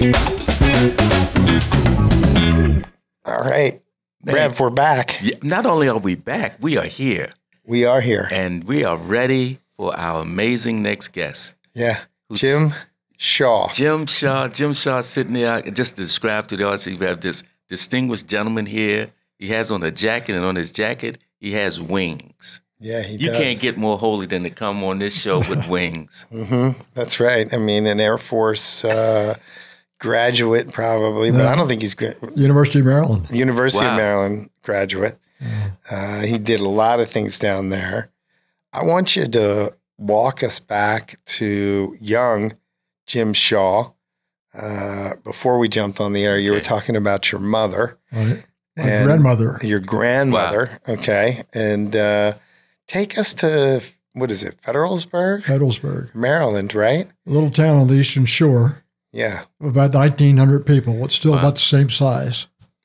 All right. Rev, we're back. Not only are we back, we are here. We are here. And we are ready for our amazing next guest. Yeah. Jim Shaw. Jim Shaw sitting there. Just to describe to the audience, we have this distinguished gentleman here. He has on a jacket, and on his jacket, he has wings. Yeah, he does. You can't get more holy than to come on this show with wings. Mm-hmm. That's right. I mean, an Air Force graduate probably, but I don't think he's good. University of Maryland. University of Maryland graduate. He did a lot of things down there. I want you to walk us back to young Jim Shaw. Before we jumped on the air, you were talking about your mother. Right. My grandmother. Your grandmother. Wow. Okay. And take us to, what is it, Federalsburg, Maryland, right? A little town on the Eastern Shore. Yeah. About 1,900 people. It's still about the same size.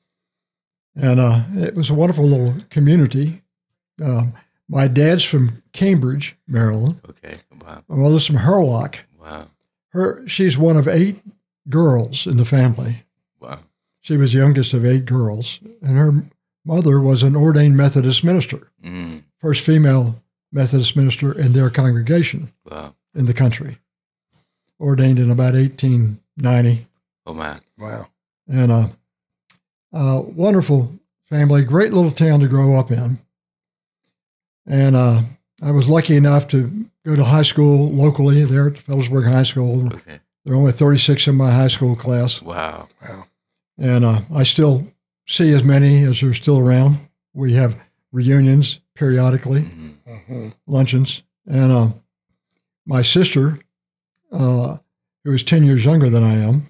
And it was a wonderful little community. My dad's from Cambridge, Maryland. Okay. Wow. My mother's from Hurlock. Wow. She's one of 8 girls in the family. Wow. She was the youngest of 8 girls. And her mother was an ordained Methodist minister. First female Methodist minister in their congregation in the country. Ordained in about 1890. Oh, man. Wow. And wonderful family, great little town to grow up in. And I was lucky enough to go to high school locally there at Federalsburg High School. Okay. There were only 36 in my high school class. Wow. And I still see as many as are still around. We have reunions periodically, luncheons. And my sister, who is 10 years younger than I am,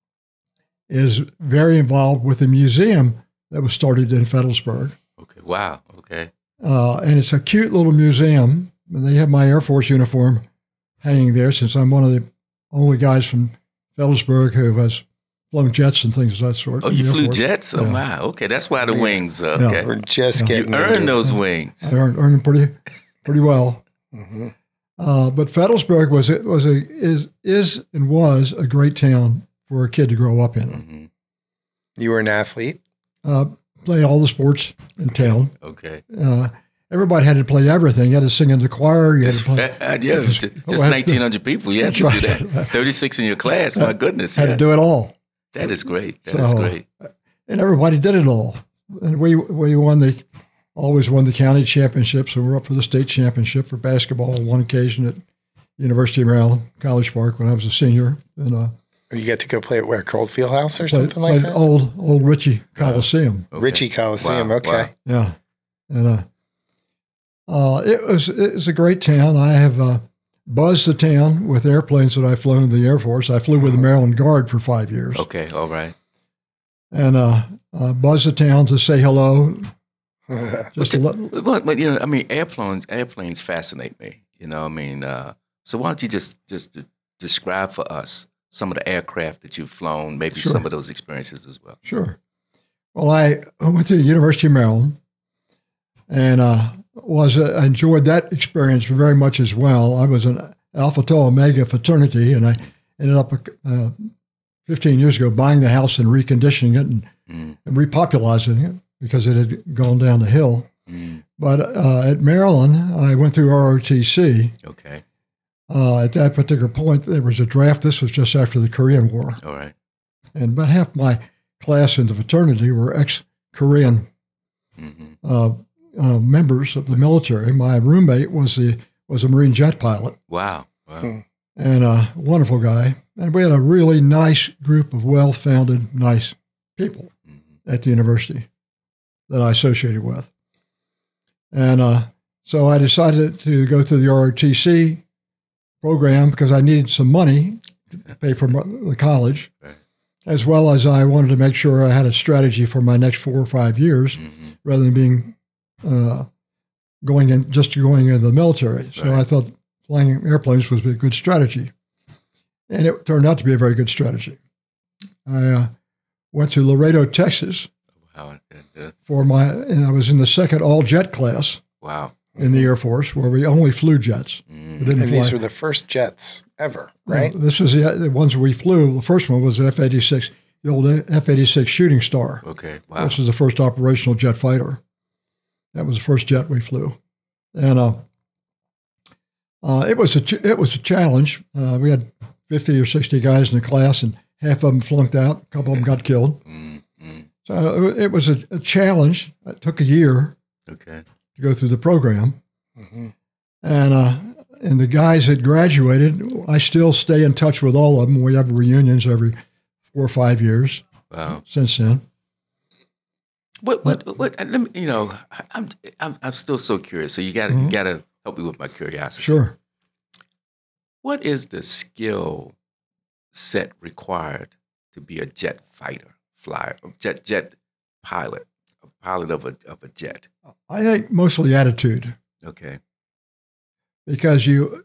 is very involved with the museum that was started in Federalsburg. Okay. Wow. Okay. And it's a cute little museum. And they have my Air Force uniform hanging there since I'm one of the only guys from Federalsburg who has flown jets and things of that sort. Oh, you flew jets? Oh, my. Okay. That's why the wings. Okay. We're just getting You earned those wings. I earned them pretty well. But Federalsburg is and was a great town for a kid to grow up in. You were an athlete? Played all the sports in town. Okay. Everybody had to play everything. You had to sing in the choir. You just 1,900 people. You had to do that. 36 in your class. My goodness. Had to do it all. That is great. That is great. And everybody did it all. And we always won the county championship. So we're up for the state championship for basketball on one occasion at University of Maryland, College Park, when I was a senior. And you get to go play at where, Cold Field House or something like that? Old Ritchie Coliseum. Okay. Ritchie Coliseum, okay. Wow. Yeah. And it was a great town. I have buzzed the town with airplanes that I've flown in the Air Force. I flew with the Maryland Guard for 5 years. Okay, all right. And buzzed the town to say hello. But you know, I mean, airplanes fascinate me. You know, I mean, so why don't you just describe for us some of the aircraft that you've flown, maybe some of those experiences as well. Sure. Well, I went to the University of Maryland, and I enjoyed that experience very much as well. I was an Alpha Tau Omega fraternity, and I ended up 15 years ago buying the house and reconditioning it and repopularizing it because it had gone down the hill. But at Maryland, I went through ROTC. Okay. At that particular point, there was a draft. This was just after the Korean War. All right. And about half my class in the fraternity were ex-Korean members of the military. My roommate was a Marine jet pilot. Wow. And a wonderful guy. And we had a really nice group of well-founded, nice people at the university that I associated with. And so I decided to go through the ROTC program because I needed some money to pay for the college, as well as I wanted to make sure I had a strategy for my next 4 or 5 years rather than being going into the military. So I thought flying airplanes was a good strategy. And it turned out to be a very good strategy. I went to Laredo, Texas and I was in the second all-jet class. Wow. in the Air Force, where we only flew jets. Mm. We didn't And fly. these were the first jets ever, right? This was the ones we flew. The first one was the F-86, the old F-86 Shooting Star, Okay. Wow. which was the first operational jet fighter. That was the first jet we flew, and it was a challenge. We had 50 or 60 guys in the class, and half of them flunked out. A couple of them got killed. Mm. So it was a challenge. It took a year Okay. to go through the program. Mm-hmm. And the guys that graduated, I still stay in touch with all of them. We have reunions every 4 or 5 years Wow. since then. What? Let me. I'm still so curious. So you got to help me with my curiosity. Sure. What is the skill set required to be a jet fighter, flyer, jet pilot, a pilot of a jet? I think mostly attitude, Okay. because you're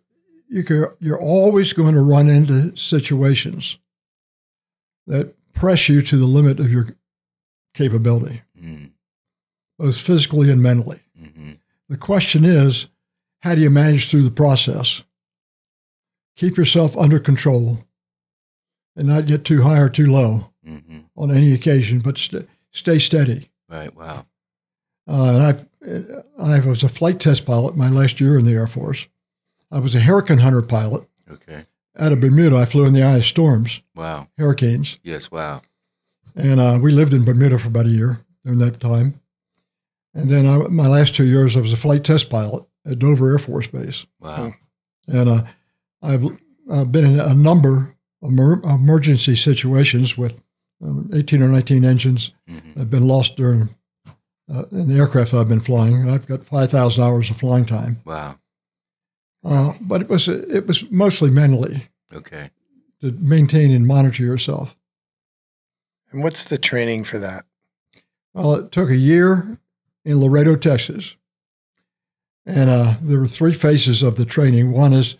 always going to run into situations that press you to the limit of your capability, Mm. both physically and mentally. Mm-hmm. The question is, how do you manage through the process? Keep yourself under control and not get too high or too low Mm-hmm. on any occasion, but stay steady. Right. Wow. And I was a flight test pilot my last year in the Air Force. I was a hurricane hunter pilot. Okay. Out of Bermuda, I flew in the eye of storms, Wow. hurricanes. Yes. Wow. And we lived in Bermuda for about a year during that time. And then my last 2 years, I was a flight test pilot at Dover Air Force Base. Wow. And I've been in a number of emergency situations with 18 or 19 engines Mm-hmm. that have been lost during in the aircraft I've been flying. And I've got 5,000 hours of flying time. Wow. But it was mostly mentally Okay. to maintain and monitor yourself. And what's the training for that? Well, it took a year in Laredo, Texas. And there were 3 phases of the training. One is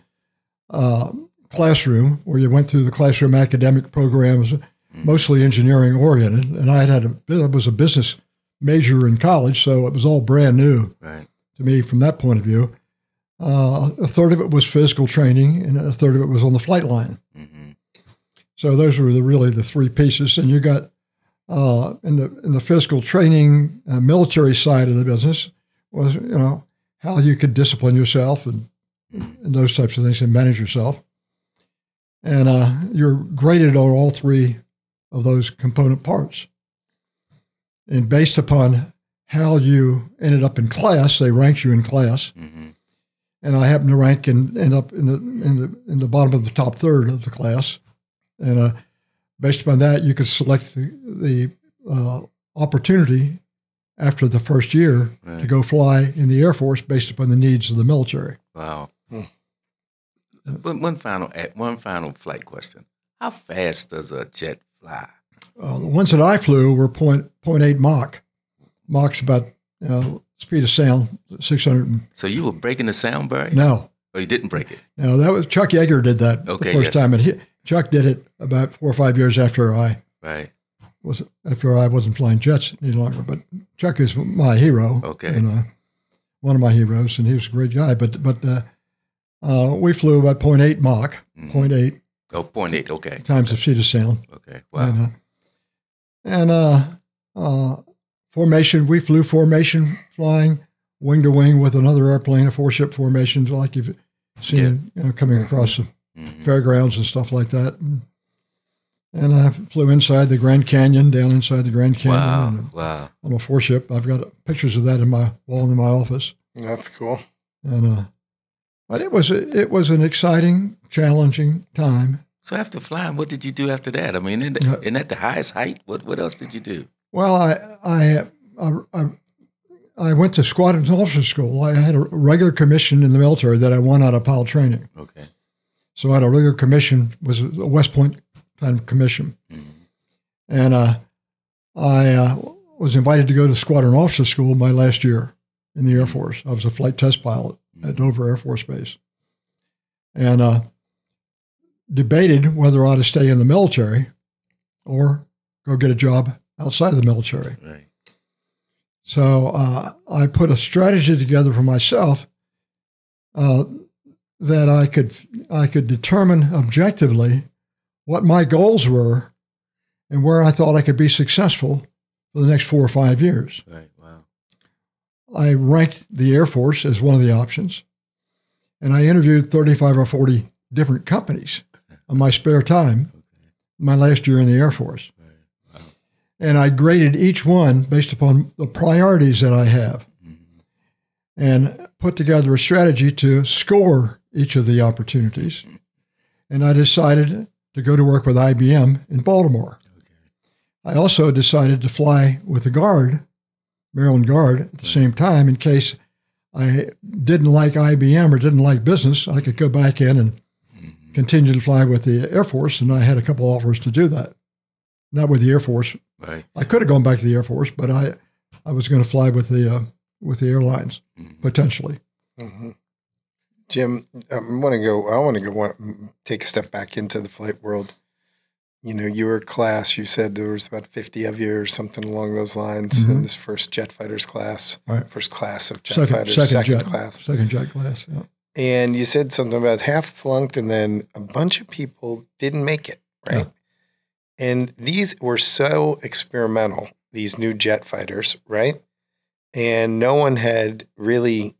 classroom, where you went through the classroom academic programs, mostly engineering oriented. And I was a business major in college, so it was all brand new Right. to me from that point of view. A third of it was physical training, and a third of it was on the flight line. Mm-hmm. So those were really the 3 pieces. And you got in the physical training, military side of the business was how you could discipline yourself and those types of things and manage yourself. And you're graded on all 3 of those component parts. And based upon how you ended up in class, they ranked you in class. Mm-hmm. And I happened to rank and end up in the bottom of the top third of the class. And based upon that, you could select the opportunity after the first year Right. to go fly in the Air Force based upon the needs of the military. Wow. One final flight question. How fast does a jet fly? The ones that I flew were 0.8 Mach. Mach's about speed of sound, 600. So you were breaking the sound barrier? No, Or you didn't break it? no, that was Chuck Yeager did that Okay, the first yes. time, and Chuck did it about 4 or 5 years after I Right. wasn't flying jets any longer. But Chuck is my hero. Okay. And one of my heroes, and he was a great guy. But we flew about 0.8 Mach, Mhm. 0.8 Oh, 0.8. Okay. times the speed of sound. Okay. Wow. And formation, we flew formation flying, wing to wing with another airplane, a 4-ship formation, like you've seen coming across the Mhm. fairgrounds and stuff like that. And I flew inside the Grand Canyon, down inside the Grand Canyon Wow. Wow. on a 4-ship. I've got pictures of that in my wall in my office. That's cool. And but it was an exciting, challenging time. So after flying, what did you do after that? I mean, isn't that the highest height? What else did you do? Well, I went to squadron officer school. I had a regular commission in the military that I won out of pilot training. Okay. So I had a regular commission, was a West Point kind of commission. Mhm. And I was invited to go to squadron officer school my last year in the Air Force. I was a flight test pilot at Dover Air Force Base. And debated whether I ought to stay in the military or go get a job outside of the military. Right. So I put a strategy together for myself that I could determine objectively what my goals were and where I thought I could be successful for the next 4 or 5 years. Right. Wow. I ranked the Air Force as one of the options, and I interviewed 35 or 40 different companies on my spare time, my last year in the Air Force. Right. Wow. And I graded each one based upon the priorities that I have, and put together a strategy to score each of the opportunities. And I decided to go to work with IBM in Baltimore. I also decided to fly with the Guard, Maryland Guard, at the same time in case I didn't like IBM or didn't like business. I could go back in and continue to fly with the Air Force, and I had a couple offers to do that. Not with the Air Force. Right. I could have gone back to the Air Force, but I was going to fly with the airlines potentially. Mm-hmm. Jim, I want to take a step back into the flight world. You know, your class, you said there was about 50 of you or something along those lines in this first jet fighters class, right. First class of jet fighters, second class. Second jet class, yeah. And you said something about half flunked and then a bunch of people didn't make it, right? Yeah. And these were so experimental, these new jet fighters, right? And no one had really,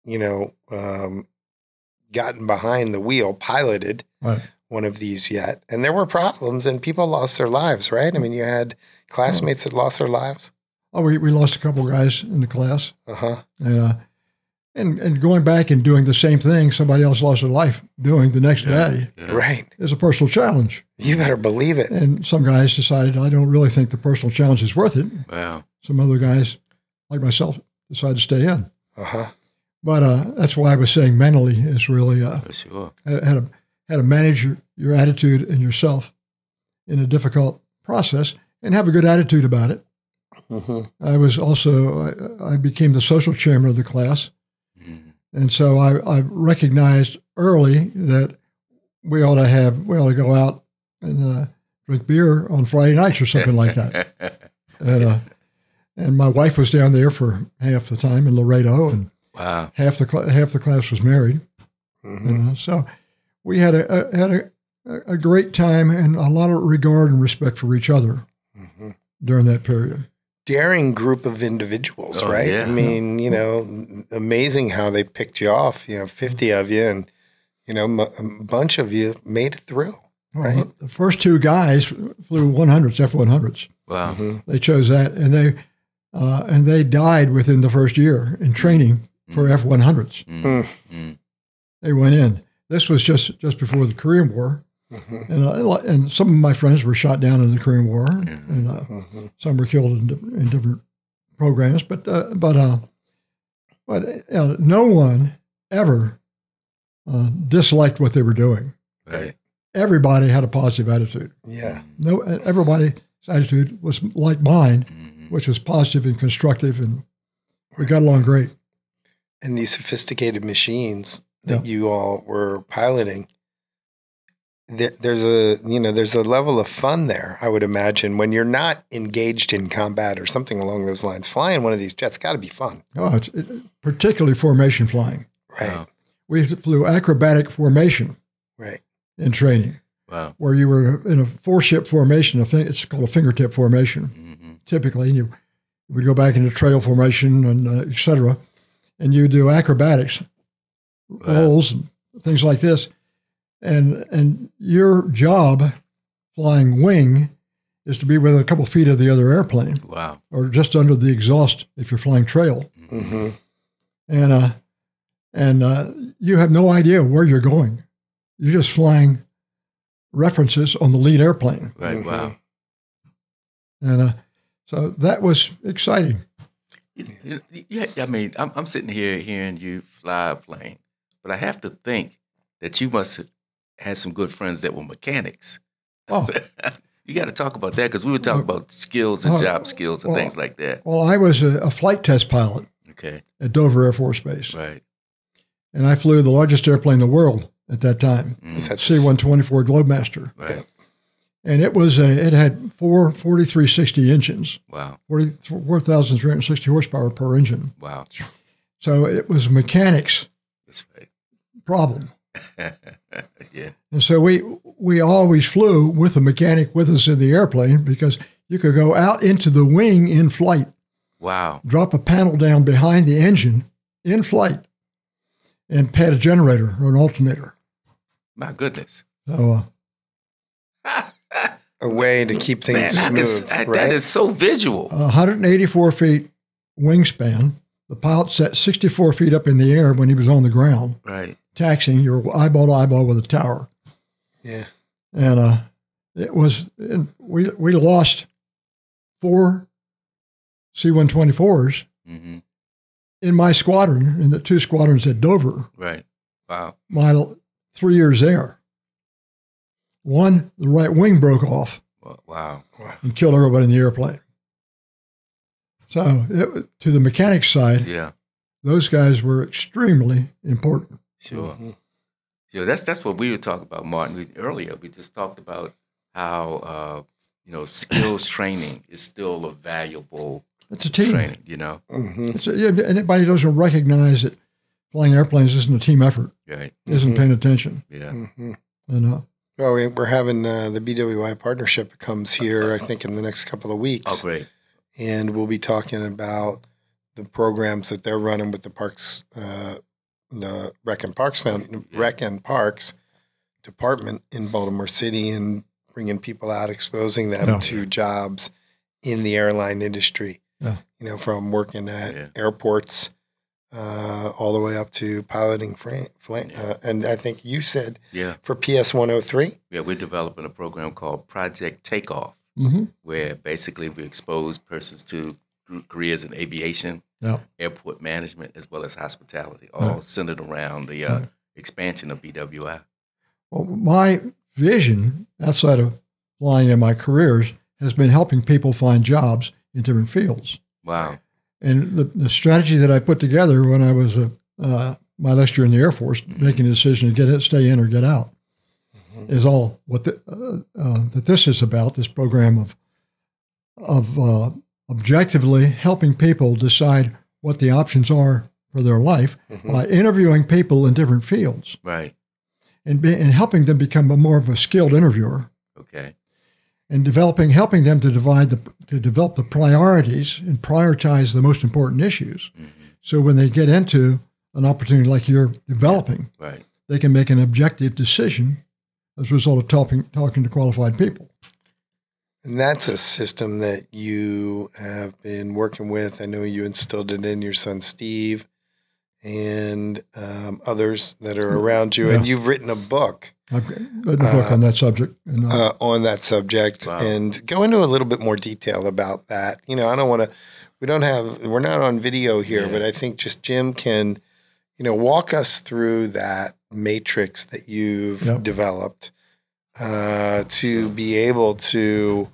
gotten behind the wheel, piloted one of these yet. And there were problems and people lost their lives, right? I mean, you had classmates that lost their lives. Oh, we lost a couple of guys in the class. Uh-huh. And going back and doing the same thing somebody else lost their life doing the next day Right. is a personal challenge. You better believe it. And some guys decided, I don't really think the personal challenge is worth it. Wow. Some other guys, like myself, decided to stay in. Uh-huh. But that's why I was saying mentally is really For sure. how to manage your attitude and yourself in a difficult process and have a good attitude about it. Mm-hmm. I was also, I became the social chairman of the class. And so I recognized early that we ought to go out and drink beer on Friday nights or something like that. And my wife was down there for half the time in Laredo, and wow. half the class was married. Mm-hmm. So we had a great time and a lot of regard and respect for each other during that period. Daring group of individuals, right? Yeah. I mean, amazing how they picked you off, 50 of you and, a bunch of you made it through, right? Well, the first two guys flew 100s, F-100s. Wow. Mm-hmm. They chose that, and they died within the first year in training for F-100s. Mm-hmm. They went in. This was just before the Korean War. Mm-hmm. And some of my friends were shot down in the Korean War, and some were killed in different programs. But no one ever disliked what they were doing. Right. Everybody had a positive attitude. Yeah. Everybody's attitude was like mine, which was positive and constructive, and we got along great. And these sophisticated machines that you all were piloting, there's a level of fun there, I would imagine, when you're not engaged in combat or something along those lines. Flying one of these jets got to be fun. Oh, it's particularly formation flying. Right. Wow. We flew acrobatic formation Right. in training, Wow. where you were in a four-ship formation. It's called a fingertip formation, typically. And you would go back into trail formation and et cetera, and you do acrobatics, rolls, and things like this. And your job, flying wing, is to be within a couple feet of the other airplane. Wow. Or just under the exhaust if you're flying trail. Mm-hmm. And you have no idea where you're going. You're just flying references on the lead airplane. Right. Mm-hmm. Wow. And so that was exciting. Yeah, I mean, I'm sitting here hearing you fly a plane, but I have to think that you must have had some good friends that were mechanics. Oh, You got to talk about that because we were talking about skills and job skills and things like that. well, I was a flight test pilot Okay. at Dover Air Force Base. Right. And I flew the largest airplane in the world at that time, Is that C-124 Globemaster. Right. And it had four 4360 engines, Wow. 4,360 horsepower per engine. Wow. So it was a mechanics That's right. problem. Yeah. And so we always flew with a mechanic with us in the airplane because you could go out into the wing in flight, Wow. drop a panel down behind the engine in flight, and pad a generator or an alternator. My goodness. So A way to keep things smooth, right? That is so visual. 184 feet wingspan. The pilot sat 64 feet up in the air when he was on the ground, Right. taxiing. You're eyeball to eyeball with a tower. Yeah. And it was, we lost 4 C-124s Mm-hmm. in my squadron, in the 2 squadrons at Dover, Right. Wow. my 3 years there. One, the right wing broke off Wow. and killed everybody in the airplane. So to the mechanics side, Yeah. those guys were extremely important. Sure. Mm-hmm. Yeah, that's what we were talking about, Martin. Earlier, we just talked about how skills training is still a valuable It's a team. training. You know, Mm-hmm. Anybody who doesn't recognize that flying airplanes isn't a team effort, right? isn't paying attention. Yeah. Mm-hmm. And Well, we're having the BWI partnership comes here, I think, in the next couple of weeks. Oh, great. And we'll be talking about the programs that they're running with the parks, the Rec and Parks Department in Baltimore City, and bringing people out, exposing them to jobs in the airline industry. Yeah. You know, from working at airports all the way up to piloting and I think you said for PS 103. Yeah, we're developing a program called Project Takeoff, where basically we expose persons to careers in aviation, airport management, as well as hospitality, all centered around the expansion of BWI. well, my vision outside of flying in my careers has been helping people find jobs in different fields. Wow. And the strategy that I put together when I was my last year in the Air Force, making a decision to stay in or get out, is all what that this is about. This program of objectively helping people decide what the options are for their life by interviewing people in different fields, Right. and helping them become more of a skilled interviewer. Okay. And helping them to develop the priorities and prioritize the most important issues. So when they get into an opportunity like you're developing, Right. they can make an objective decision as a result of talking to qualified people. And that's a system that you have been working with. I know you instilled it in your son, Steve, and others that are around you. Yeah. And you've written a book. I've written a book on that subject. And, on that subject. Wow. And go into a little bit more detail about that. You know, I don't want to, we're not on video here, but I think just Jim can, walk us through that matrix that you've developed to be able to,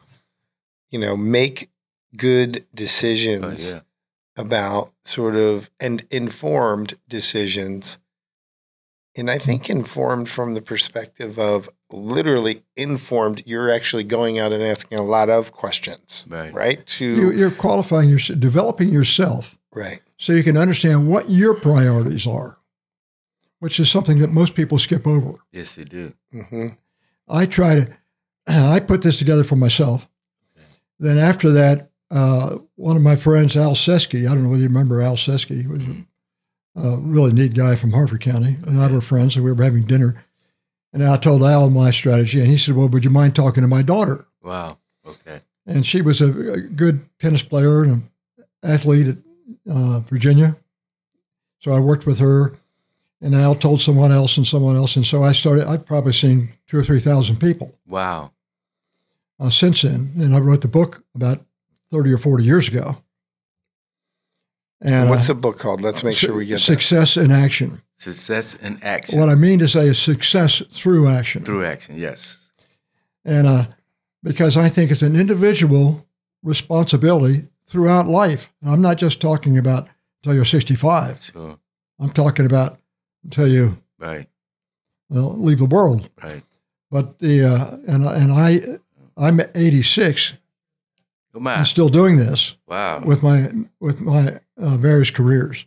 make good decisions about sort of, and informed decisions. And I think informed from the perspective of literally informed, you're actually going out and asking a lot of questions, right? You're qualifying developing yourself, right? So you can understand what your priorities are, which is something that most people skip over. Yes, they do. Mm-hmm. I put this together for myself. Then after that, one of my friends, Al Sesky, I don't know whether you remember Al Sesky, was a really neat guy from Harford County, and I were friends, and we were having dinner. And I told Al my strategy, and he said, well, would you mind talking to my daughter? Wow. Okay. And she was a good tennis player and an athlete at Virginia. So I worked with her, and Al told someone else. And so I've probably seen 2,000 or 3,000 people. Wow. Since then. And I wrote the book about 30 or 40 years ago. And what's the book called? Let's make sure we get Success in Action. Success in Action. What I mean to say is success through action. Through action, yes. And because I think it's an individual responsibility throughout life. And I'm not just talking about until you're 65. Sure. I'm talking about until you leave the world. Right. But I I'm 86. Oh my. I'm still doing this. Wow. With my various careers.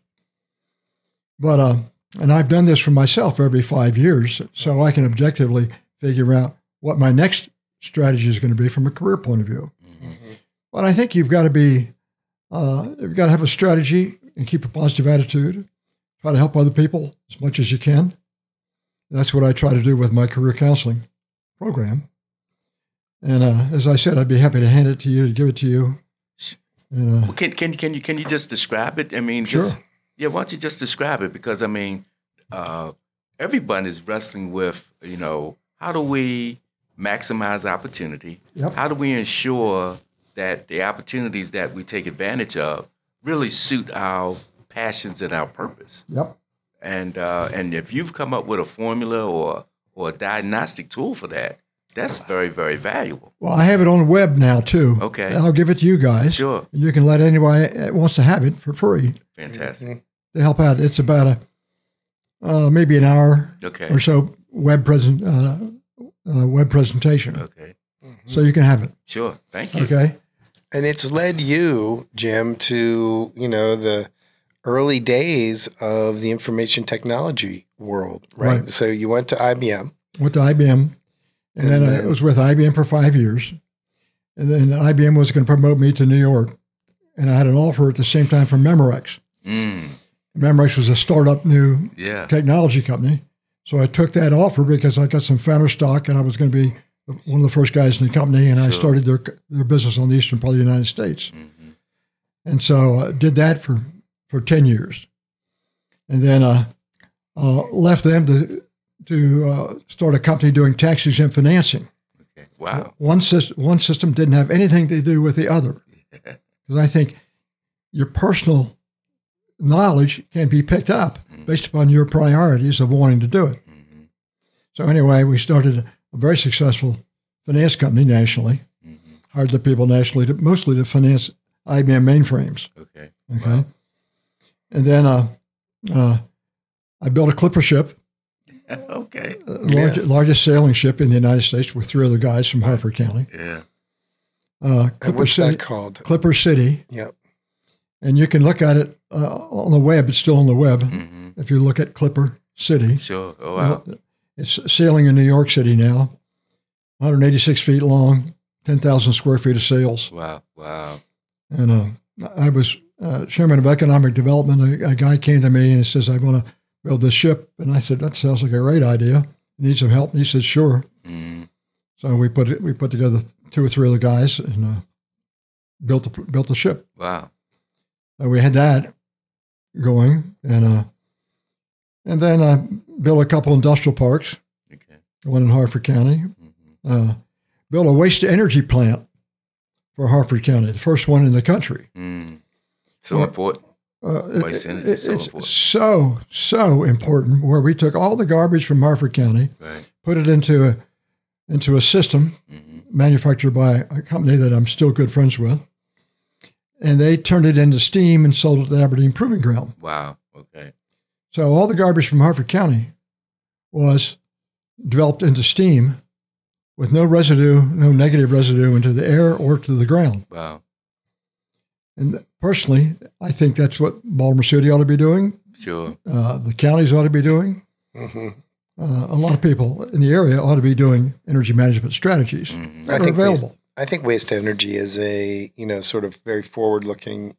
But and I've done this for myself every 5 years, so I can objectively figure out what my next strategy is going to be from a career point of view. Mm-hmm. But I think you've got to have a strategy and keep a positive attitude. Try to help other people as much as you can. That's what I try to do with my career counseling program. And as I said, I'd be happy to hand it to you, to give it to you. And, well, can you just describe it? I mean, sure. Why don't you just describe it? Because I mean, everyone is wrestling with, how do we maximize opportunity? Yep. How do we ensure that the opportunities that we take advantage of really suit our passions and our purpose? Yep. And if you've come up with a formula or a diagnostic tool for that, that's very, very valuable. Well, I have it on the web now, too. Okay. I'll give it to you guys. Sure. And you can let anybody that wants to have it for free. Fantastic. To help out. It's about maybe an hour or so web presentation. Okay. So you can have it. Sure. Thank you. Okay. And it's led you, Jim, to, the early days of the information technology world, right? So you went to IBM. Went to IBM. And then I was with IBM for 5 years. And then IBM was going to promote me to New York. And I had an offer at the same time from Memorex. Memorex was a startup new technology company. So I took that offer because I got some founder stock and I was going to be one of the first guys in the company. And I started their business on the eastern part of the United States. Mm-hmm. And so I did that for 10 years. And then left them to start a company doing tax-exempt financing. Okay. Wow. One system didn't have anything to do with the other. Because I think your personal knowledge can be picked up based upon your priorities of wanting to do it. Mm-hmm. So anyway, we started a very successful finance company nationally, hired the people nationally mostly to finance IBM mainframes. Okay. Wow. And then I built a clipper ship. Okay. Largest sailing ship in the United States with 3 other guys from Harford County. Yeah. What's that called? Clipper City. Yep. And you can look at it on the web. It's still on the web. Mm-hmm. If you look at Clipper City. Sure. Oh, wow. It's sailing in New York City now. 186 feet long, 10,000 square feet of sails. Wow. Wow. And I was chairman of economic development. A guy came to me and he says, I want to build this ship. And I said, that sounds like a great idea. You need some help? And he said, sure. Mm. So we put together 2 or 3 other guys and built the ship. Wow. We had that going, and then I built a couple industrial parks. Okay. One in Harford County. Mm-hmm. Built a waste-to-energy plant for Harford County, the first one in the country. Mm. So important. Waste energy is so important. So important, where we took all the garbage from Harford County, put it into a system manufactured by a company that I'm still good friends with, and they turned it into steam and sold it to Aberdeen Proving Ground. Wow. Okay. So all the garbage from Harford County was developed into steam with no residue, no negative residue into the air or to the ground. Wow. And personally, I think that's what Baltimore City ought to be doing. Sure. The counties ought to be doing. Mm-hmm. A lot of people in the area ought to be doing energy management strategies that are available. I think waste to energy is a, sort of very forward-looking,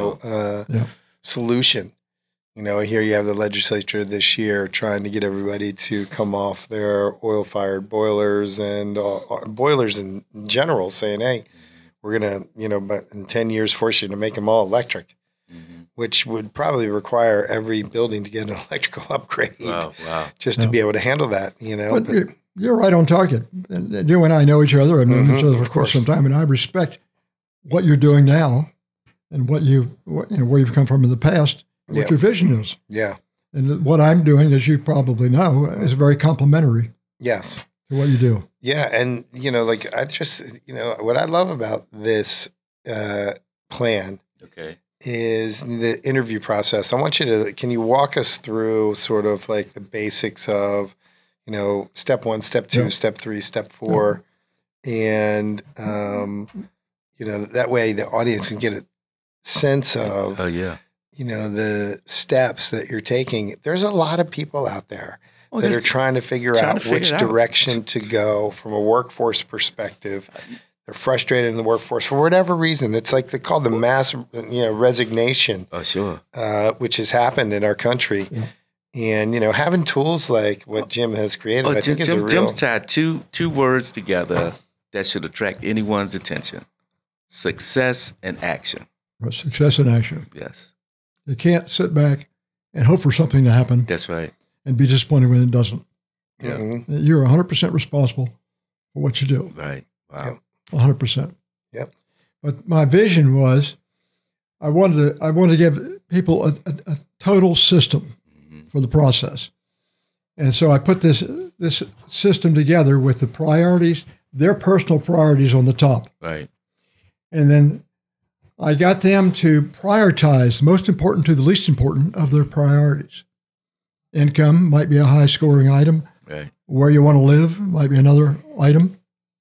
solution. Here you have the legislature this year trying to get everybody to come off their oil-fired boilers and boilers in general, saying, hey, we're going to, but in 10 years force you to make them all electric, which would probably require every building to get an electrical upgrade just to be able to handle that, But you're right on target. And you and I know each other. I've known each other for quite some time, and I respect what you're doing now and where you've come from in the past, what your vision is. Yeah. And what I'm doing, as you probably know, is very complementary. Yes. To what you do. Yeah. And, I just, what I love about this plan is the interview process. I want you to, can you walk us through sort of like the basics of, step 1, step 2, step 3, step 4, And, that way the audience can get a sense of, the steps that you're taking. There's a lot of people out there that are trying to figure out which direction to go from a workforce perspective. They're frustrated in the workforce for whatever reason. It's like they call the mass, resignation. Oh, sure. Which has happened in our country. Yeah. And, having tools like what Jim has created, I think is a real... Jim's tied two words together that should attract anyone's attention. Success and action. Success and action. Yes. You can't sit back and hope for something to happen. That's right. And be disappointed when it doesn't. Yeah. Mm-hmm. You're 100% responsible for what you do. Right. Wow. 100%. Yep. But my vision was I wanted to give people a total system for the process. And so I put this system together with the priorities, their personal priorities on the top. Right. And then I got them to prioritize most important to the least important of their priorities. Income might be a high scoring item. Right. Where you want to live might be another item,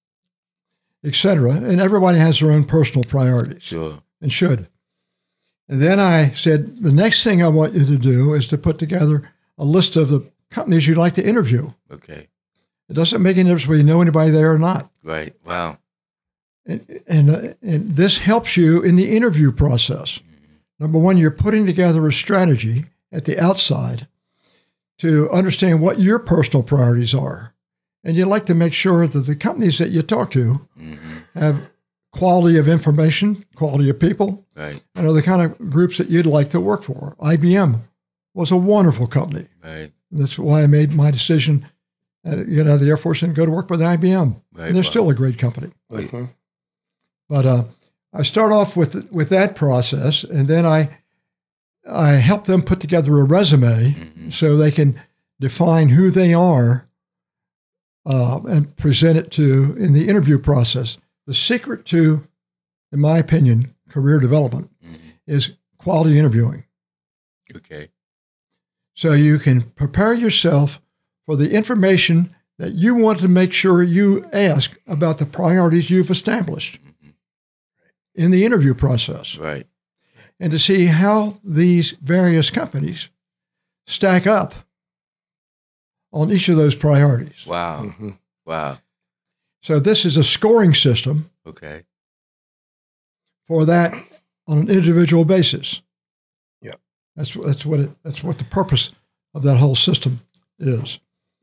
etc. And everybody has their own personal priorities. Sure. And should. And then I said, the next thing I want you to do is to put together a list of the companies you'd like to interview. Okay. It doesn't make any difference whether you know anybody there or not. Right. Wow. And this helps you in the interview process. Mm-hmm. Number one, you're putting together a strategy at the outside to understand what your personal priorities are. And you'd like to make sure that the companies that you talk to have quality of information, quality of people, right, and are the kind of groups that you'd like to work for. IBM was a wonderful company. Right. That's why I made my decision to get out of the Air Force and go to work with IBM. Right. And they're still a great company. Mm-hmm. But I start off with that process, and then I help them put together a resume so they can define who they are and present it to in the interview process. The secret to, in my opinion, career development is quality interviewing. Okay. So you can prepare yourself for the information that you want to make sure you ask about the priorities you've established in the interview process. Right. And to see how these various companies stack up on each of those priorities. Wow. Mm-hmm. Wow. So this is a scoring system. Okay. For that on an individual basis. Yeah. That's what the purpose of that whole system is.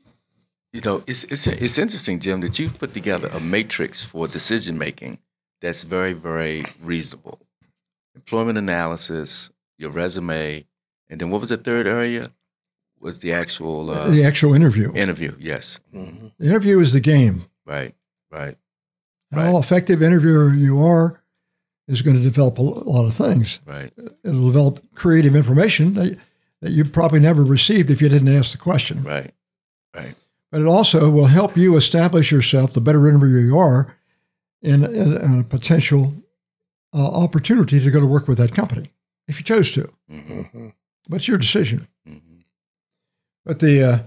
It's interesting, Jim, that you've put together a matrix for decision making that's very, very reasonable. Employment analysis, your resume, and then what was the third area? Was the actual interview. Interview, yes. Mm-hmm. The interview is the game. Right. Right. How effective interviewer you are is going to develop a lot of things. Right. It'll develop creative information that you probably never received if you didn't ask the question. Right. Right. But it also will help you establish yourself, the better interviewer you are, in a potential opportunity to go to work with that company, if you chose to. Mm-hmm. But it's your decision. Mm-hmm. But the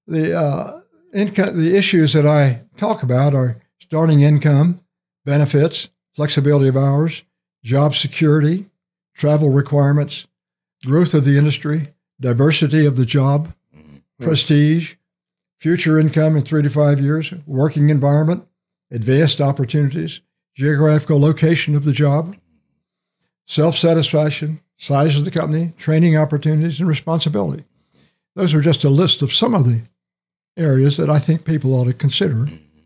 issues that I talk about are starting income, benefits, flexibility of hours, job security, travel requirements, growth of the industry, diversity of the job, prestige, future income in 3 to 5 years, working environment, advanced opportunities, geographical location of the job, self-satisfaction, size of the company, training opportunities, and responsibility. Those are just a list of some of the areas that I think people ought to consider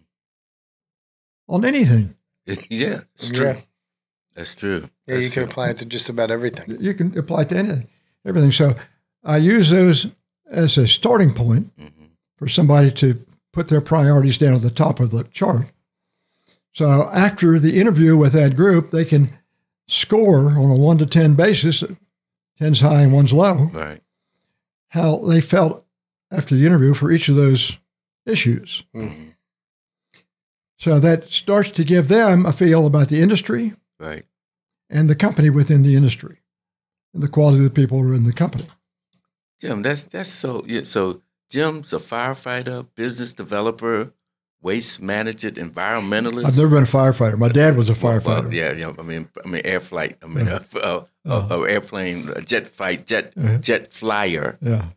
on anything. Yeah, it's true. Yeah. That's true. Yeah, you can apply it to just about everything. You can apply it to everything. So I use those as a starting point for somebody to put their priorities down at the top of the chart. So after the interview with that group, they can score on a 1 to 10 basis, 10's high and 1's low, right, how they felt after the interview for each of those issues. Mm-hmm. So that starts to give them a feel about the industry, right, and the company within the industry, and the quality of the people who are in the company. Jim, that's so. Yeah, so Jim's a firefighter, business developer, waste manager, environmentalist? I've never been a firefighter. My dad was a firefighter. Well, yeah, I mean, air flight. I mean, airplane, jet flyer. Yeah.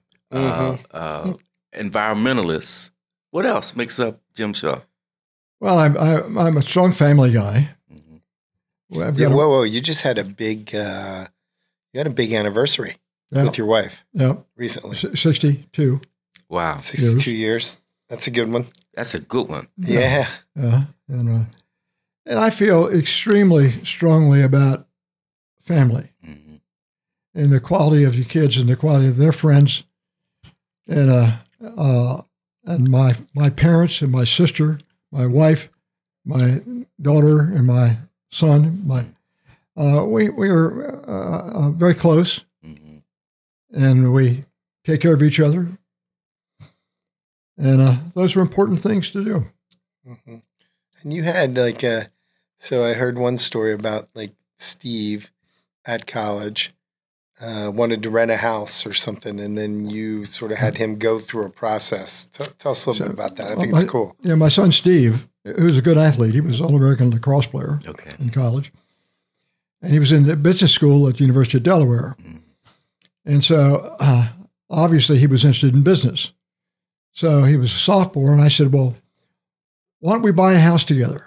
Environmentalist. What else makes up Jim Shaw? Well, I'm a strong family guy. Mm-hmm. Whoa! You just had a big anniversary with your wife. Yeah, recently. 62. Wow, 62 years. That's a good one. That's a good one. Yeah. And I feel extremely strongly about family and the quality of your kids and the quality of their friends, and my parents and my sister, my wife, my daughter, and my son. We are very close, and we take care of each other. And those are important things to do. Mm-hmm. And you had so I heard one story about Steve at college wanted to rent a house or something, and then you sort of had him go through a process. Tell us a little bit about that. I think it's cool. Yeah, my son Steve, who's a good athlete, he was an All-American lacrosse player in college. And he was in the business school at the University of Delaware. And so obviously he was interested in business. So he was a sophomore, and I said, well, why don't we buy a house together?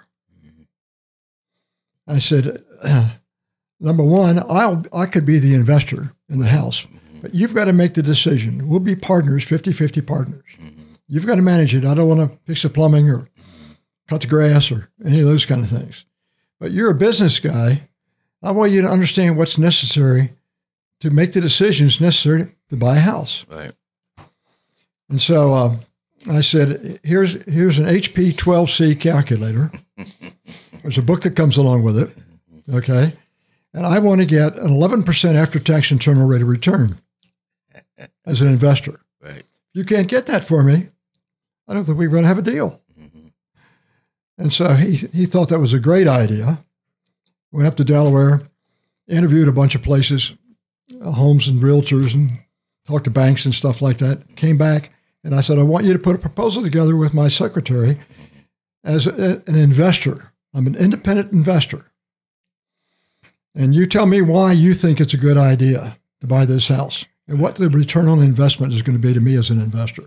I said, number one, I could be the investor in the house, but you've got to make the decision. We'll be partners, 50-50 partners. You've got to manage it. I don't want to fix the plumbing or cut the grass or any of those kind of things. But you're a business guy. I want you to understand what's necessary to make the decisions necessary to buy a house. Right. And so I said, here's an HP 12C calculator. There's a book that comes along with it. Okay. And I want to get an 11% after-tax internal rate of return as an investor. Right. You can't get that for me. I don't think we're going to have a deal. And so he thought that was a great idea. Went up to Delaware, interviewed a bunch of places, homes and realtors, and talked to banks and stuff like that. Came back, and I said, I want you to put a proposal together with my secretary as an investor. I'm an independent investor. And you tell me why you think it's a good idea to buy this house and what the return on investment is going to be to me as an investor.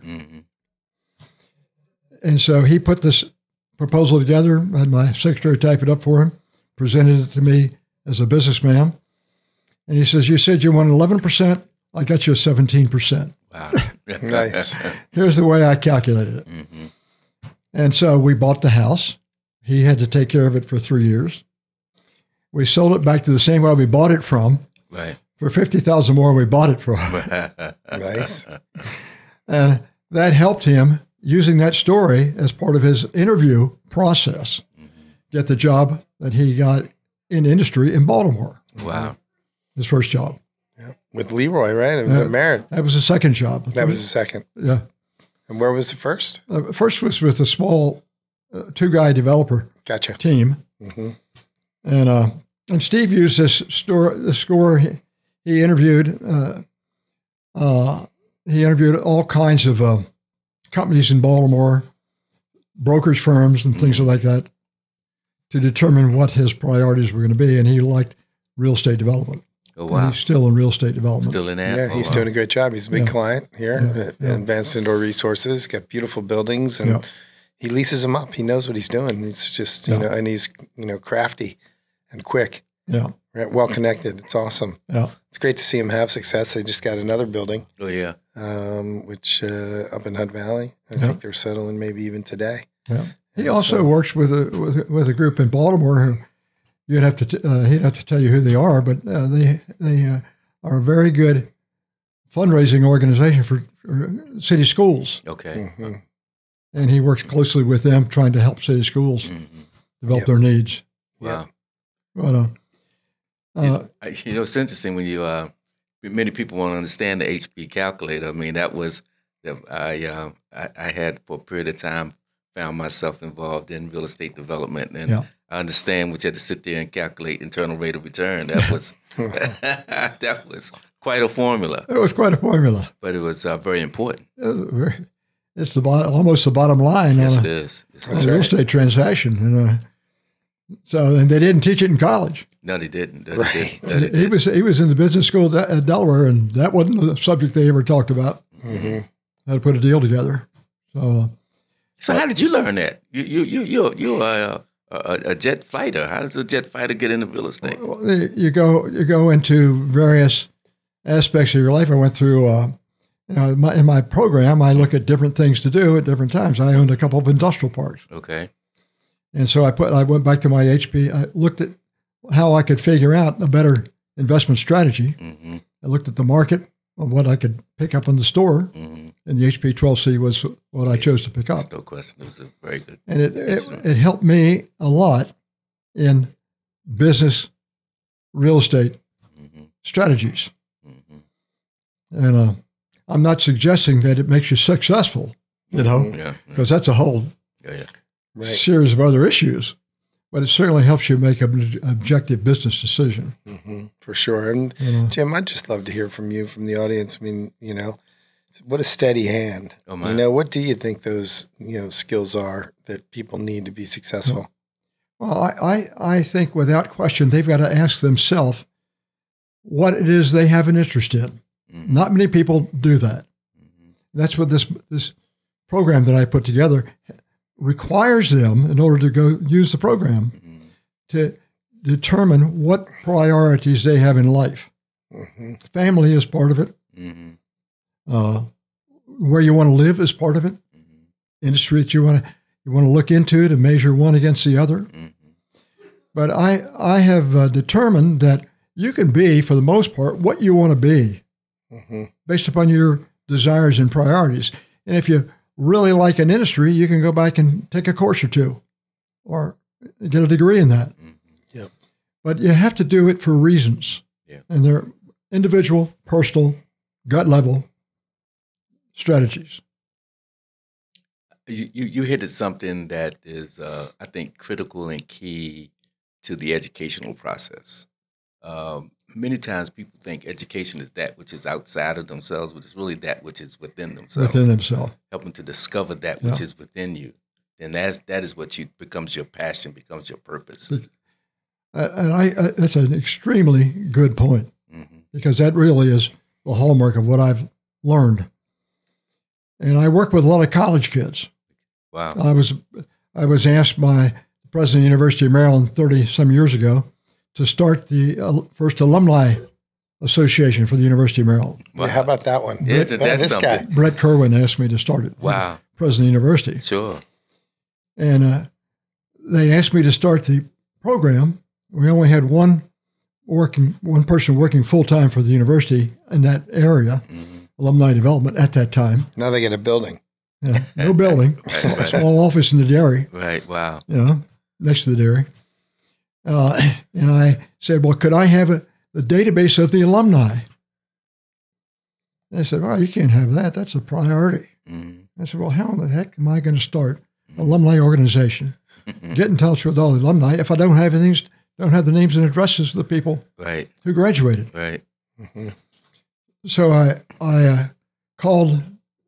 And so he put this proposal together, had my secretary type it up for him, presented it to me as a businessman. And he says, you said you want 11%. I got you a 17%. Wow. Nice. Here's the way I calculated it. And so we bought the house. He had to take care of it for 3 years. We sold it back to the same guy we bought it from. Right. For $50,000 more we bought it for. Nice. And that helped him, using that story as part of his interview process, get the job that he got in industry in Baltimore. Wow. His first job. Yeah. With Leroy, right? It was married. That was his second job. That was the second. Yeah. And where was the first? First was with a small two-guy developer team. And Steve used this score. He interviewed all kinds of companies in Baltimore, brokerage firms and things like that, to determine what his priorities were going to be. And he liked real estate development. Oh, wow. And he's still in real estate development. Still in that? Yeah, he's doing a great job. He's a big client here at Advanced Indoor Resources. Got beautiful buildings, and he leases them up. He knows what he's doing. It's just, you know, and he's, crafty and quick. Yeah. Right, well connected. It's awesome. Yeah. It's great to see him have success. They just got another building. Oh, yeah. Which up in Hunt Valley. I think they're settling maybe even today. Yeah. He also works with a group in Baltimore who he'd have to tell you who they are, but they are a very good fundraising organization for city schools. Okay. And he works closely with them, trying to help city schools develop their needs. Wow. But, it's interesting when you many people won't understand the HP calculator. I mean, that was I had for a period of time found myself involved in real estate development, and I understand what you had to sit there and calculate internal rate of return. That was that was quite a formula. It was quite a formula, but it was very important. it's almost the bottom line. Yes, it is. On a real estate transaction. And they didn't teach it in college. No, they didn't. Right. He was in the business school at Delaware, and that wasn't the subject they ever talked about. Mm-hmm. How to put a deal together. So how did you learn that? You are a jet fighter. How does a jet fighter get into real estate? You go into various aspects of your life. I went through. In my program, I look at different things to do at different times. I owned a couple of industrial parks. Okay. And so I went back to my HP. I looked at how I could figure out a better investment strategy. Mm-hmm. I looked at the market of what I could pick up in the store, mm-hmm. and the HP 12C was what I chose to pick up. No question. It was a very good. And it helped me a lot in business real estate mm-hmm. strategies. Mm-hmm. And I'm not suggesting that it makes you successful, because that's a whole series of other issues. But it certainly helps you make an objective business decision. Mm-hmm, for sure. And Jim, I'd just love to hear from you, from the audience. I mean, what a steady hand. Oh, man. What do you think those, skills are that people need to be successful? Well, I think without question, they've got to ask themselves what it is they have an interest in. Mm-hmm. Not many people do that. Mm-hmm. That's what this program that I put together requires them, in order to go use the program, mm-hmm. to determine what priorities they have in life. Mm-hmm. Family is part of it. Mm-hmm. Where you want to live is part of it. Mm-hmm. Industry that you want to look into to measure one against the other. Mm-hmm. But I have determined that you can be, for the most part, what you want to be, mm-hmm. based upon your desires and priorities. And if you really like an industry, you can go back and take a course or two or get a degree in that. Mm-hmm. Yep. But you have to do it for reasons. Yeah. And they're individual, personal, gut level strategies. You hit at something that is, I think, critical and key to the educational process. Many times people think education is that which is outside of themselves, but it's really that which is within themselves. Within themselves. Helping to discover that which is within you. And that is what becomes your passion, becomes your purpose. And that's an extremely good point, mm-hmm. because that really is the hallmark of what I've learned. And I work with a lot of college kids. Wow. I was asked by the president of the University of Maryland 30-some years ago to start the first alumni association for the University of Maryland. Wow. Yeah, how about that one? Isn't that this something? guy. Brett Kerwin asked me to start it. Wow. President of the university. Sure. And they asked me to start the program. We only had one person working full-time for the university in that area, mm-hmm. alumni development at that time. Now they get a building. Yeah, no building, right. Small office in the dairy. Right, wow. Next to the dairy. And I said, well, could I have the database of the alumni? And they said, well, you can't have that. That's a priority. Mm-hmm. I said, well, how in the heck am I going to start an alumni organization? Get in touch with all the alumni if I don't have the names and addresses of the people who graduated. Right. Mm-hmm. So I called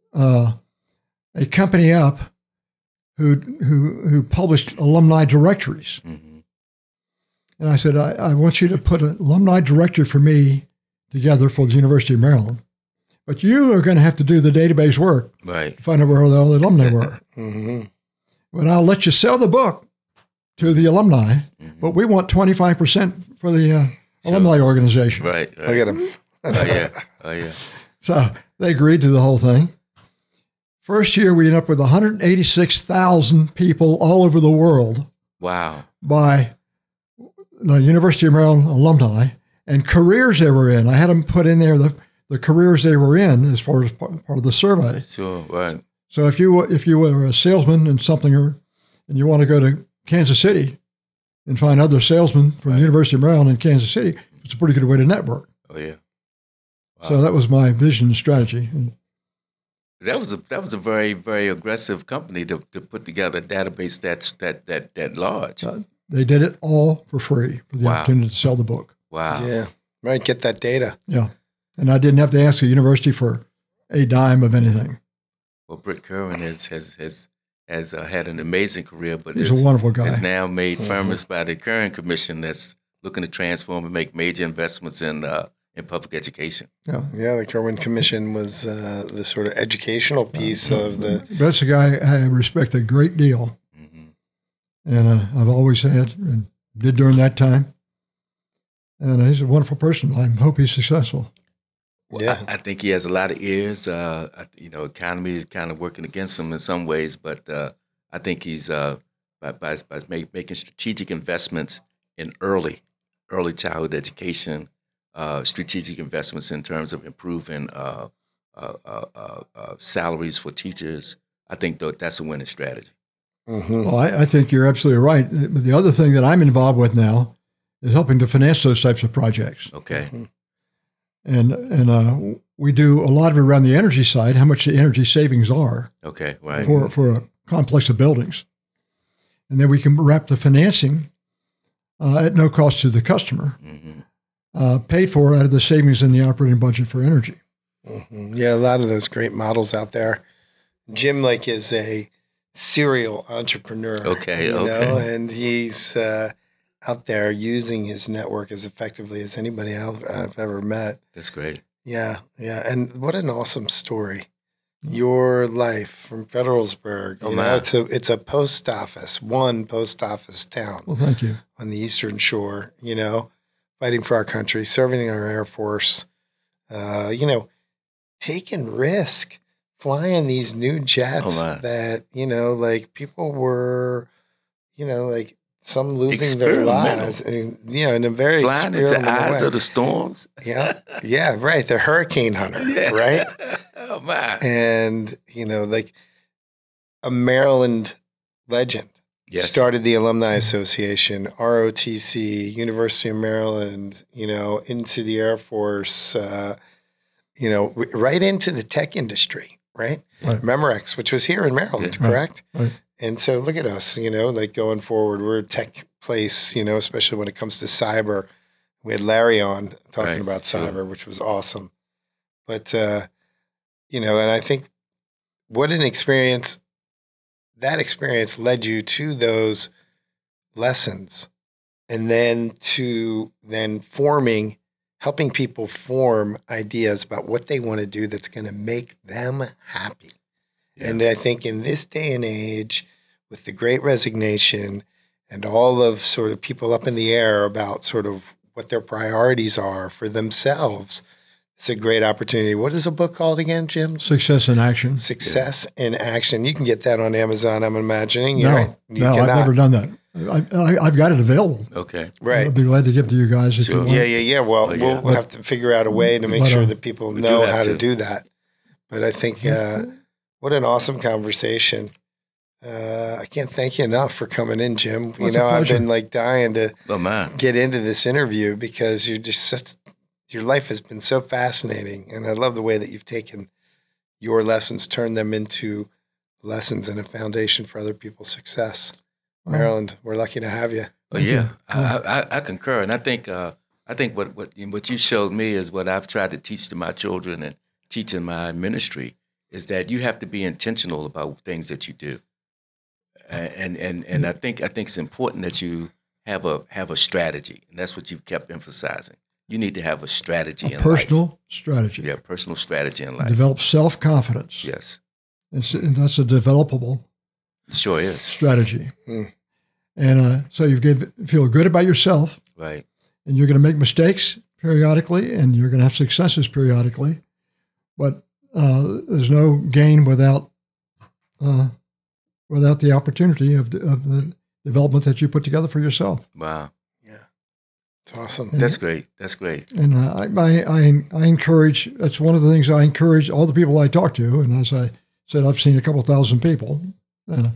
a company up who published alumni directories. Mm-hmm. And I said, I want you to put an alumni directory for me together for the University of Maryland. But you are going to have to do the database work to find out where all the alumni were. Mm-hmm. But I'll let you sell the book to the alumni, mm-hmm. but we want 25% for the alumni organization. Right. Look at them. Oh, yeah. So they agreed to the whole thing. First year, we ended up with 186,000 people all over the world. Wow. By the University of Maryland alumni and careers they were in. I had them put in there the careers they were in as far as part of the survey. Sure, right. So if you were a salesman in something, and you want to go to Kansas City and find other salesmen from the University of Maryland in Kansas City, it's a pretty good way to network. Oh yeah. Wow. So that was my vision and strategy. That was a very, very aggressive company to put together a database that large. They did it all for free for the opportunity to sell the book. Wow. Yeah. Right. Get that data. Yeah. And I didn't have to ask the university for a dime of anything. Well, Britt Curran has had an amazing career, but he's a wonderful guy. Is now made famous by the Curran Commission that's looking to transform and make major investments in public education. Yeah, the Curran Commission was the sort of educational piece of the. That's a guy I respect a great deal, and I've always had and did during that time. And he's a wonderful person. I hope he's successful. Well, yeah, I think he has a lot of ears. Economy is kind of working against him in some ways, but I think he's by making strategic investments in early childhood education, strategic investments in terms of improving salaries for teachers. I think that's a winning strategy. Well, I think you're absolutely right. But the other thing that I'm involved with now is helping to finance those types of projects. Okay. And we do a lot of it around the energy side, how much the energy savings are. Okay, right. For a complex of buildings. And then we can wrap the financing at no cost to the customer, paid for out of the savings in the operating budget for energy. Yeah, a lot of those great models out there. Jim is a serial entrepreneur. Okay, and he's out there using his network as effectively as anybody I've ever met. That's great. Yeah. And what an awesome story. Your life from Federalsburg, it's a one post office town. Well, thank you. On the Eastern Shore, fighting for our country, serving our Air Force, taking risk, flying these new jets that, people were, some losing their lives, and, in a very flying into eyes of the storms. Yeah, right. The hurricane hunter, right? Oh my! And a Maryland legend started the Alumni Association, ROTC, University of Maryland. Into the Air Force. Right into the tech industry, right? Memorex, which was here in Maryland, correct? Right. And so look at us, going forward, we're a tech place, especially when it comes to cyber. We had Larry on talking about cyber, which was awesome. But, and I think what an experience, that experience led you to those lessons and then to helping people form ideas about what they want to do that's going to make them happy. Yeah. And I think in this day and age, with the Great Resignation and all of sort of people up in the air about sort of what their priorities are for themselves, it's a great opportunity. What is the book called again, Jim? Success in Action. Success in Action. You can get that on Amazon, I'm imagining. No, I've never done that. I've got it available. Okay. Right. I'd be glad to give it to you guys if you want. Yeah. Well, we'll have to figure out a way to make sure that people know how to do that. But I think what an awesome conversation. I can't thank you enough for coming in, Jim. I've been dying to get into this interview because you're just your life has been so fascinating. And I love the way that you've taken your lessons, turned them into lessons and a foundation for other people's success. Maryland, we're lucky to have you. Oh, yeah, I concur. And I think what you showed me is what I've tried to teach to my children and teach in my ministry is that you have to be intentional about things that you do. And I think it's important that you have a strategy, and that's what you've kept emphasizing. You need to have a strategy in life. Personal strategy. Yeah, personal strategy in life. Develop self-confidence. Yes. And that's a developable sure is. strategy. And so you feel good about yourself. Right. And you're going to make mistakes periodically, and you're going to have successes periodically. But there's no gain without the opportunity of the development that you put together for yourself. Wow. It's awesome. That's great. That's great. And I encourage, that's one of the things I encourage all the people I talk to. And as I said, I've seen a couple thousand people. And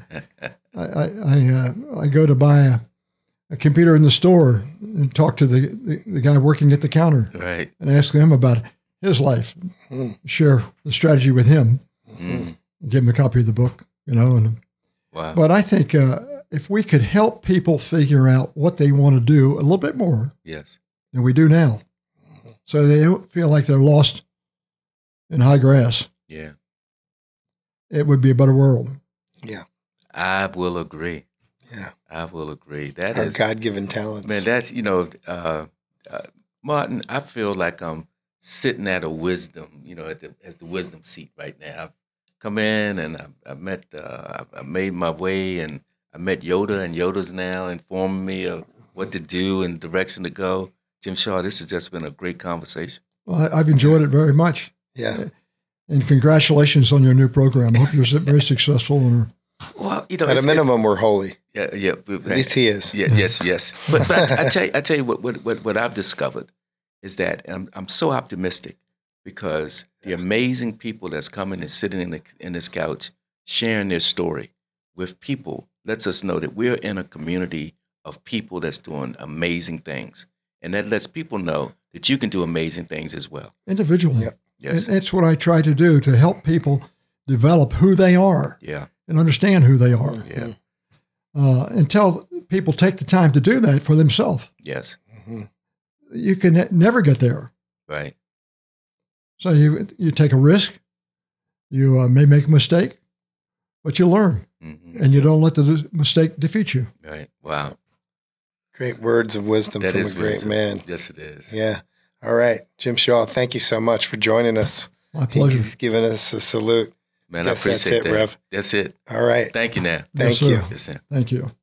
I go to buy a computer in the store and talk to the guy working at the counter. Right. And ask him about his life, share the strategy with him, give him a copy of the book, And, wow. But I think if we could help people figure out what they want to do a little bit more than we do now, so they don't feel like they're lost in high grass. Yeah. it would be a better world. Yeah. I will agree. Yeah. I will agree. That Our is God-given talents. Man, that's, Martin, I feel like I'm sitting at a wisdom, as the wisdom seat right now. I've come in and I made my way, and I met Yoda, and Yoda's now informing me of what to do and direction to go. Jim Shaw, this has just been a great conversation. Well, I've enjoyed it very much. Yeah. And congratulations on your new program. I hope you're very successful. Well, at a minimum, we're holy. Yeah. At least he is. Yeah, yes. But I tell you what I've discovered is that I'm so optimistic because the amazing people that's coming and sitting in this couch, sharing their story with people, lets us know that we're in a community of people that's doing amazing things, and that lets people know that you can do amazing things as well. Individually. Yep. Yes. That's what I try to do, to help people develop who they are. Yeah. And understand who they are. Yeah. Until people take the time to do that for themselves. Yes. Mm-hmm. You can never get there. Right. So you take a risk. You may make a mistake, but you learn. Mm-hmm. And you don't let the mistake defeat you. Right. Wow. Great words of wisdom That from is a great wisdom. man. Yes, it is. Yeah. All right. Jim Shaw, thank you so much for joining us. My pleasure. He's given us a salute. Man, I Guess that's appreciate it, that. Rev. That's it. All right. Thank you now. Thank Yes, you. sir. Yes, sir. Thank you.